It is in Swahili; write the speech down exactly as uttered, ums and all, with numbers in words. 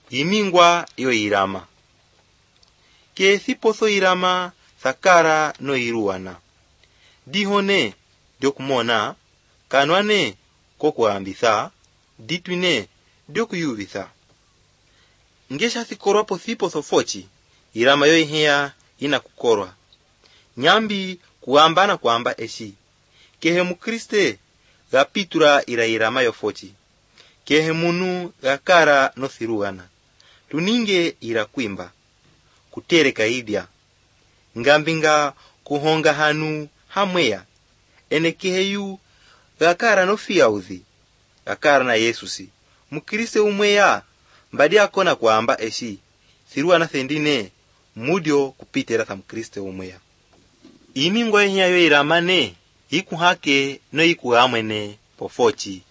imingwa yo irama. Ke thiposo irama thakara no iruana. Dihone diokumona kanwane kokuambitha ditwine diokuyuvitha. Ngesha thikorwa po thiposo fochi irama yo ihia ina kukorwa. Nyambi kuambana kuamba eshi. Kehe mukriste gapitura ira irama yo fochi. Kehe munu gakara no thiruana. Tuninge ira kwimba. Kutereka idya. Ngambinga kuhonga hanu hamweya. Ene keheyu gakara no fiauthi. Gakara na Yesusi. Mukriste umweya mbadi akona kuamba eshi. Thiruana thendine mudio kupitera tha mukriste umweya. Imingwa ihia yo iramane iku hake no iku amwene pofochi.